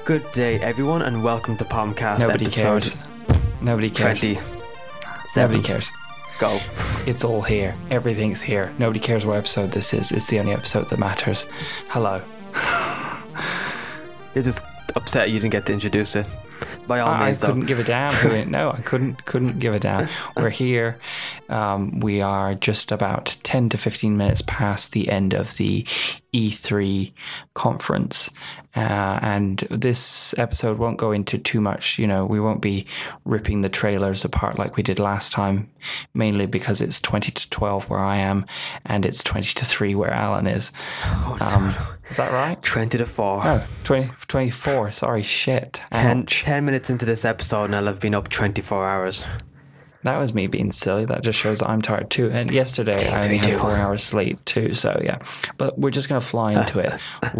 Good day, everyone, and welcome to Pomcast Nobody episode cares. Nobody cares. 27. Nobody cares. Go. It's all here. Everything's here. Nobody cares what episode this is. It's the only episode that matters. Hello. You're just upset you didn't get to introduce it. By all I means, though. couldn't give a damn. No, I couldn't give a damn. We're here. We are just about 10 to 15 minutes past the end of the E3 conference. And this episode won't go into too much, we won't be ripping the trailers apart like we did last time, mainly because it's 20 to 12 where I am and it's 20 to 3 where Alan is. Is that right? 20 to 4. Oh, 24. Sorry, shit. 10 minutes into this episode and I'll have been up 24 hours. That was me being silly. That just shows that I'm tired too. And yesterday I only had 4 hours sleep too. So yeah, but we're just going to fly into it.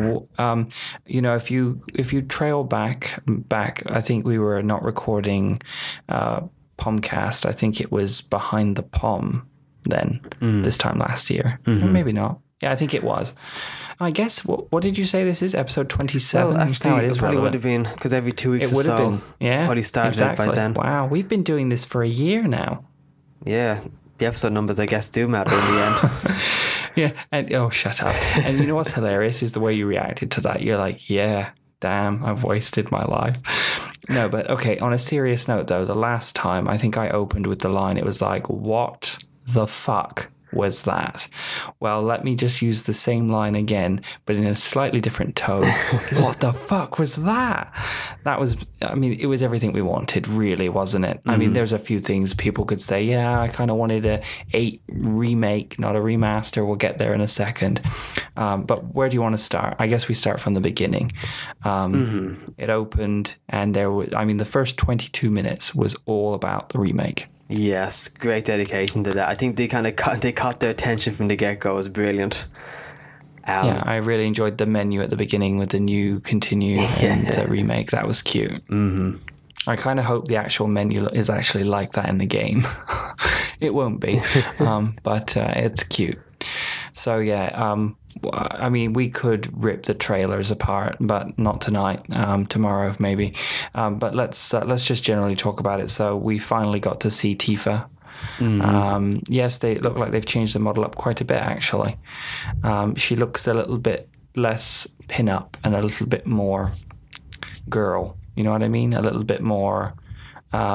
If you trail back, I think we were not recording Pomcast. I think it was Behind the Pom then this time last year. Or maybe not. Yeah, I think it was. I guess, what did you say this is? Episode 27? Well, actually, it probably relevant. would have been, because every 2 weeks It or would have so, been, yeah. probably started exactly. by then. Wow, we've been doing this for a year now. Yeah, the episode numbers, I guess, do matter in the end. Yeah, and shut up. And you know what's hilarious is the way you reacted to that. You're like, yeah, damn, I've wasted my life. No, but okay, on a serious note though, the last time I think I opened with the line, it was like, what the fuck was that? Well, let me just use the same line again, but in a slightly different tone. What the fuck was that? That was, it was everything we wanted, really, wasn't it? I mean, there's a few things people could say, yeah, I kind of wanted a 8 remake, not a remaster. We'll get there in a second. But where do you want to start? I guess we start from the beginning. It opened and there was, the first 22 minutes was all about the remake. Yes, great dedication to that. I think they kind of caught their attention from the get-go. It was brilliant. Yeah, I really enjoyed the menu at the beginning with the new continue and the remake. That was cute. Mm-hmm. I kind of hope the actual menu is actually like that in the game. It won't be, but it's cute. So yeah, we could rip the trailers apart, but not tonight. Tomorrow maybe. But let's just generally talk about it. So we finally got to see Tifa. Mm-hmm. Yes, they look like they've changed the model up quite a bit actually. She looks a little bit less pin-up and a little bit more girl. You know what I mean? A little bit more. I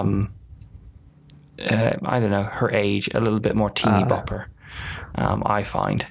don't know, her age, a little bit more teeny bopper. I find.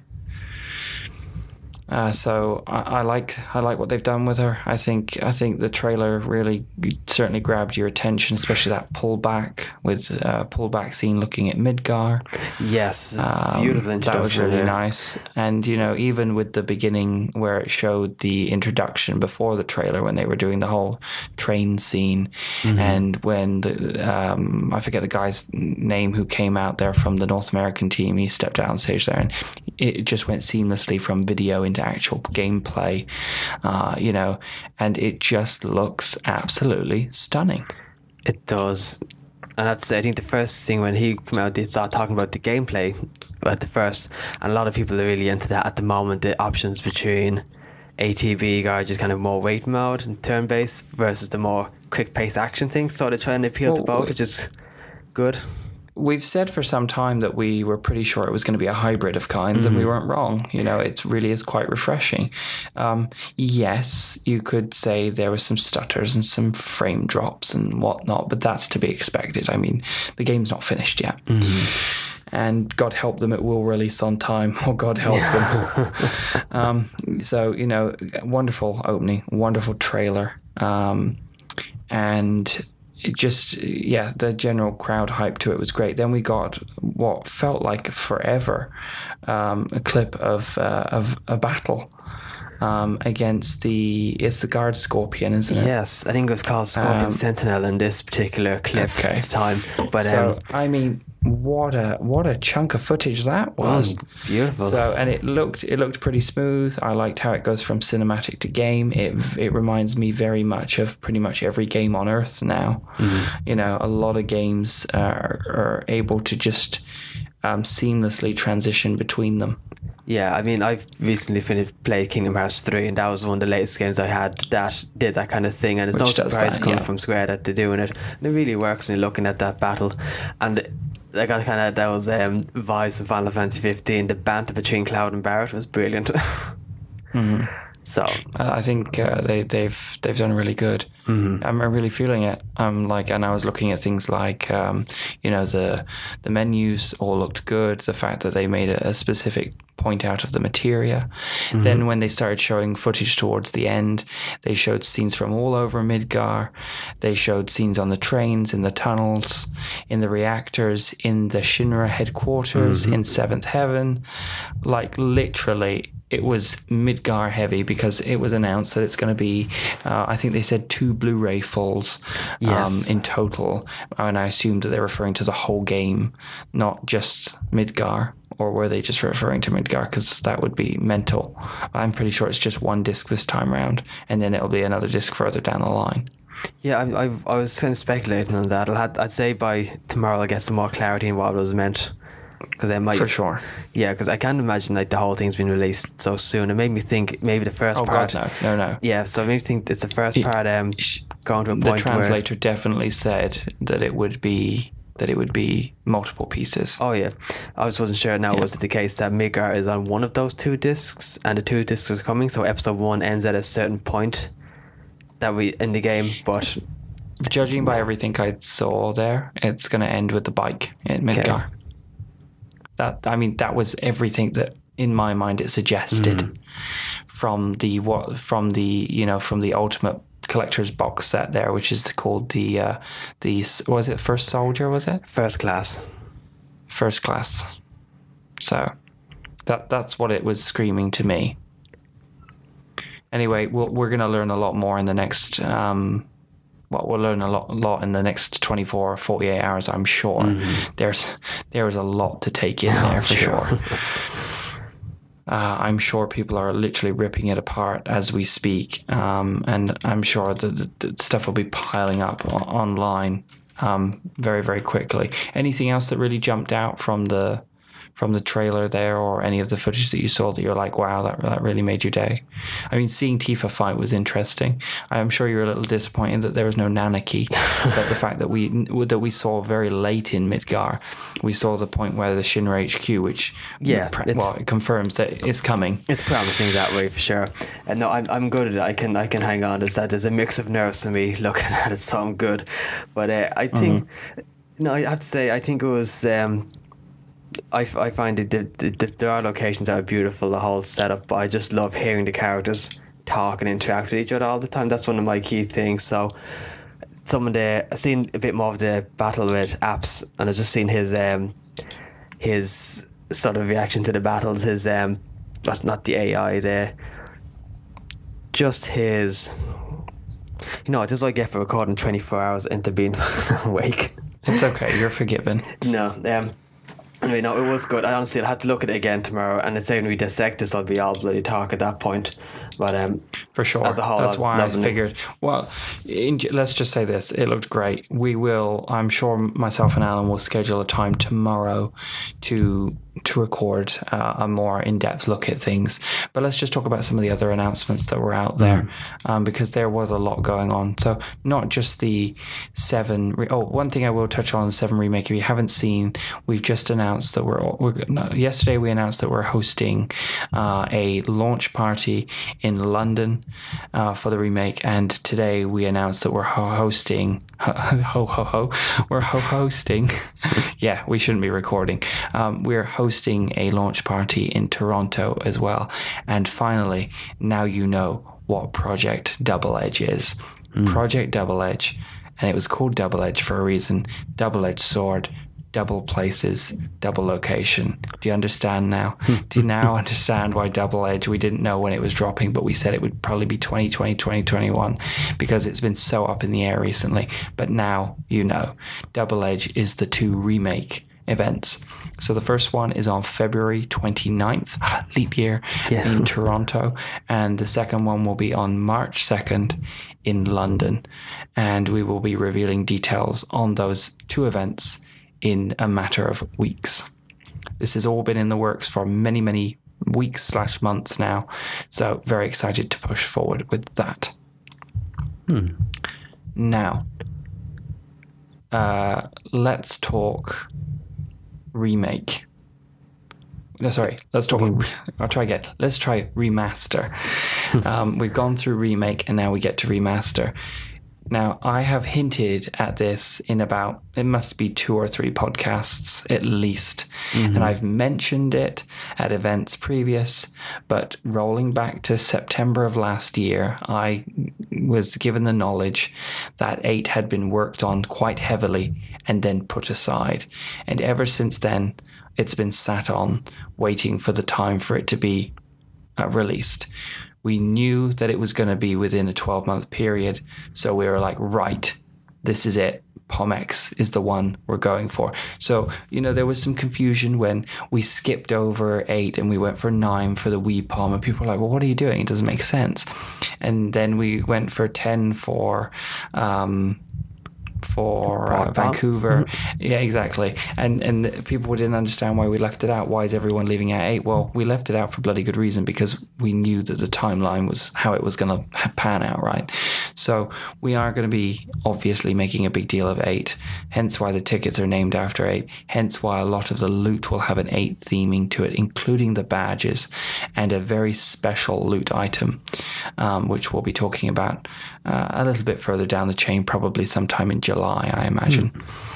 So I like what they've done with her. I think the trailer really certainly grabbed your attention, especially that pullback scene looking at Midgar. Yes, beautiful introduction. That was really nice. And even with the beginning where it showed the introduction before the trailer, when they were doing the whole train scene, and when I forget the guy's name who came out there from the North American team, he stepped out on stage there, and it just went seamlessly from video into actual gameplay, and it just looks absolutely stunning. It does. And I think the first thing when he came out, they started talking about the gameplay at the first, and a lot of people are really into that at the moment, the options between ATB or just kind of more wait mode and turn-based versus the more quick-paced action thing, so they're trying to appeal to both, which is good. We've said for some time that we were pretty sure it was going to be a hybrid of kinds, and we weren't wrong. It really is quite refreshing. Yes, you could say there were some stutters and some frame drops and whatnot, but that's to be expected. The game's not finished yet. And God help them, it will release on time, or God help them. So, wonderful opening, wonderful trailer. And it just, the general crowd hype to it was great. Then we got what felt like forever, a clip of a battle against it's the Guard Scorpion, isn't it? Yes, I think it was called Scorpion Sentinel in this particular clip at the time. But so, what a chunk of footage that was. Beautiful. So, and it looked pretty smooth. I liked how it goes from cinematic to game. It reminds me very much of pretty much every game on Earth now. A lot of games are able to just seamlessly transition between them. Yeah, I mean, I've recently played Kingdom Hearts 3, and that was one of the latest games I had that did that kind of thing. And it's no Which does surprise that, coming yeah. from Square that they're doing it. And it really works when you're looking at that battle. And I got kind of those vibes from Final Fantasy 15. The banter between Cloud and Barrett was brilliant. So I think they've done really good. I'm really feeling it. And I was looking at things like, the menus all looked good. The fact that they made a specific point out of the materia. Then when they started showing footage towards the end, they showed scenes from all over Midgar. They showed scenes on the trains, in the tunnels, in the reactors, in the Shinra headquarters, in Seventh Heaven. Like literally, it was Midgar heavy because it was announced that it's going to be, I think they said 2 Blu-ray fulls in total. And I assumed that they're referring to the whole game, not just Midgar. Or were they just referring to Midgar? Because that would be mental. I'm pretty sure it's just 1 disc this time round, and then it'll be another disc further down the line. Yeah, I was kind of speculating on that. I'd say by tomorrow I'll get some more clarity on what it was meant. Because I might, for sure. Yeah, because I can't imagine the whole thing's been released so soon. It made me think maybe the first part. Oh God, no. Yeah, so I maybe think it's the first part going to a point where the translator definitely said that it would be multiple pieces. Oh yeah, I just wasn't sure. Now was it the case that Midgar is on one of those 2 discs, and the 2 discs are coming? So episode 1 ends at a certain point that we in the game, but judging by everything I saw there, it's going to end with the bike in Midgar. Okay. That was everything that in my mind it suggested from the Ultimate Collector's box set there, which is called the was it First Soldier? Was it First Class? First Class. So that's what it was screaming to me. Anyway, we're going to learn a lot more in the next. We'll learn a lot in the next 24 or 48 hours, I'm sure. There's a lot to take in there for sure. I'm sure people are literally ripping it apart as we speak, and I'm sure the stuff will be piling up online very, very quickly. Anything else that really jumped out from the trailer there, or any of the footage that you saw that you're like, wow, that really made your day? I mean, seeing Tifa fight was interesting. I'm sure you're a little disappointed that there was no Nanaki, but the fact that we saw very late in Midgar, we saw the point where the Shinra HQ, which it confirms that it's coming. It's promising that way for sure. And no, I'm good at it. I can hang on. There's a mix of nerves for me looking at it, so I'm good. But I think, I have to say, I think it was. I find there are locations that are beautiful, the whole setup, but I just love hearing the characters talk and interact with each other all the time. That's one of my key things. So I've seen a bit more of the battle with Apps, and I've just seen his sort of reaction to the battles, that's not the AI, just his, this is what I get for recording 24 hours into being awake. It's okay, you're forgiven. No, anyway, no, it was good. I'll have to look at it again tomorrow, and it's when we dissect this, I'll be all bloody talk at that point. But for sure, as a whole, that's why I figured. Well, let's just say this: it looked great. I'm sure myself and Alan will schedule a time tomorrow to record a more in-depth look at things. But let's just talk about some of the other announcements that were out there, because there was a lot going on. So not just the 7. One thing I will touch on: the 7 remake. If you haven't seen, we've just announced that yesterday we announced that we're hosting a launch party in London for the remake, and today we announced that we're hosting. We're hosting. Yeah, we shouldn't be recording. We're hosting a launch party in Toronto as well. And finally, now you know what Project Double Edge is. Project Double Edge, and it was called Double Edge for a reason. Double-edged sword, double places, double location. Do you understand now? Do you now understand why Double Edge, we didn't know when it was dropping, but we said it would probably be 2020, 2021, because it's been so up in the air recently. But now you know. Double Edge is the 2 remake events. So the first one is on February 29th, leap year, in Toronto, and the second one will be on March 2nd in London, and we will be revealing details on those 2 events in a matter of weeks. This has all been in the works for many, many weeks/months now. So very excited to push forward with that. Now, let's talk remake. No, sorry. Let's talk. I'll try again. Let's try remaster. We've gone through remake and now we get to remaster. Now, I have hinted at this in about, it must be 2 or 3 podcasts at least. And I've mentioned it at events previous, but rolling back to September of last year, I was given the knowledge that 8 had been worked on quite heavily and then put aside. And ever since then, it's been sat on, waiting for the time for it to be released. We knew that it was going to be within a 12-month period, so we were like, right, this is it. POM-X is the one we're going for. So, there was some confusion when we skipped over 8 and we went for 9 for the Wii POM, and people were like, well, what are you doing? It doesn't make sense. And then we went for 10 for Vancouver. Yeah, exactly. And people didn't understand why we left it out. Why is everyone leaving out 8? Well, we left it out for bloody good reason, because we knew that the timeline was how it was going to pan out, right? So we are going to be obviously making a big deal of 8, hence why the tickets are named after 8, hence why a lot of the loot will have an 8 theming to it, including the badges and a very special loot item, which we'll be talking about a little bit further down the chain, probably sometime in July, I imagine.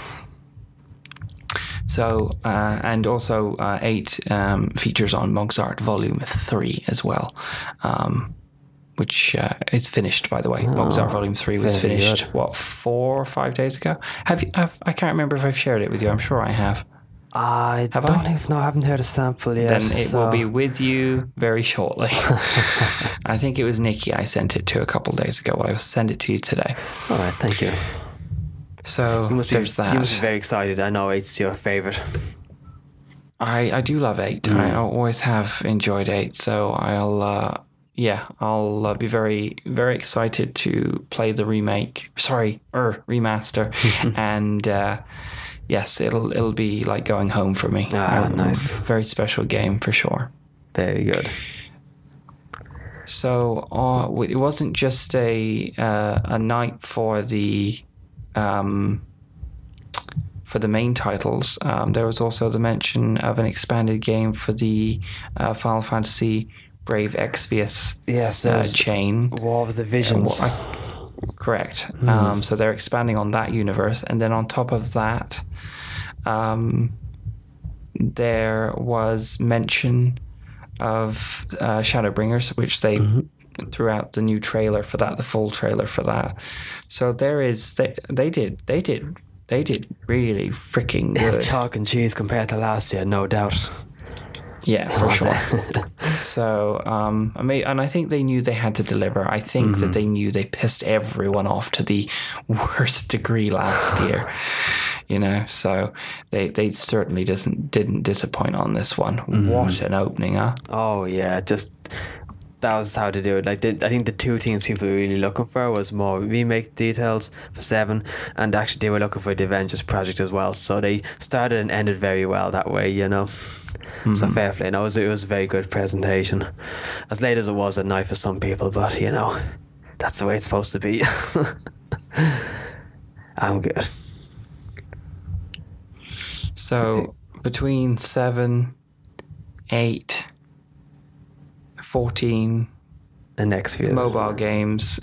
So, and also 8 features on Mogsart Volume 3 as well, which is finished, by the way. Mogsart Volume 3 was finished, 4 or 5 days ago? I can't remember if I've shared it with you. I'm sure I have. I haven't heard a sample yet. Then it will be with you very shortly. I think it was Nikki I sent it to a couple of days ago. I'll send it to you today. All right, thank you. So there's that. You must be very excited. I know 8's your favourite. I do love 8. I always have enjoyed 8. So I'll be very, very excited to play the remaster. And yes, it'll be like going home for me. Nice. Very special game for sure. Very good. So it wasn't just a night for the main titles. There was also the mention of an expanded game for the Final Fantasy Brave Exvius chain. War of the Visions. Correct. So they're expanding on that universe. And then on top of that, there was mention of Shadowbringers, which they threw out the new trailer for that, the full trailer for that. So there is, they did really freaking good. Chalk and cheese compared to last year, no doubt. Yeah, for sure. So, and I think they knew they had to deliver. I think that they knew they pissed everyone off to the worst degree last year. So they certainly didn't disappoint on this one. What an opening, huh? Oh yeah, that was how to do it. I think the 2 things people were really looking for was more remake details for 7, and actually they were looking for the Avengers project as well. So they started and ended very well that way, So fair play. No, it was a very good presentation. As late as it was at night for some people, but that's the way it's supposed to be. I'm good. So between 7, 8, 14 the next few mobile games,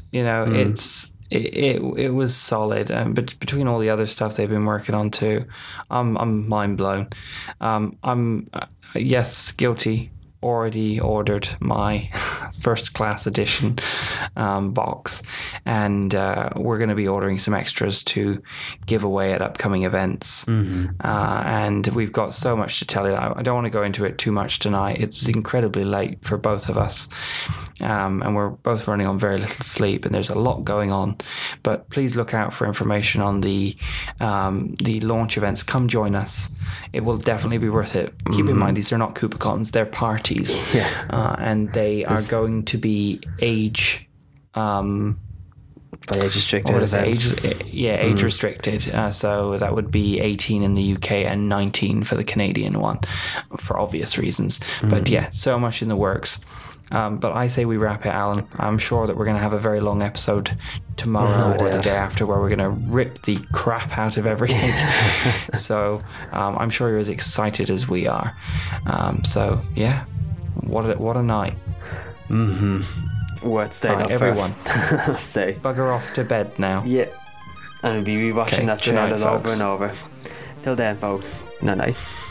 it was solid, but between all the other stuff they've been working on too, I'm mind blown. I'm guilty. Already ordered my first class edition box, and we're going to be ordering some extras to give away at upcoming events. And we've got so much to tell you. I don't want to go into it too much tonight. It's incredibly late for both of us, and we're both running on very little sleep, and there's a lot going on. But please look out for information on the launch events. Come join us. It will definitely be worth it. Keep in mind, these are not CooperCons, they're parties. Yeah. And they are going to be age by age restricted What is it? events. Age restricted. So that would be 18 in the UK and 19 for the Canadian one, for obvious reasons. But yeah, so much in the works. But I say we wrap it, Alan. I'm sure that we're going to have a very long episode tomorrow or the day after where we're going to rip the crap out of everything. So I'm sure you're as excited as we are. So yeah, what a night. Worth staying up everyone. for. Say. Bugger off to bed now. Yeah. And we'll be rewatching that Good night, trailer over folks. and over. Till then, folks. Night.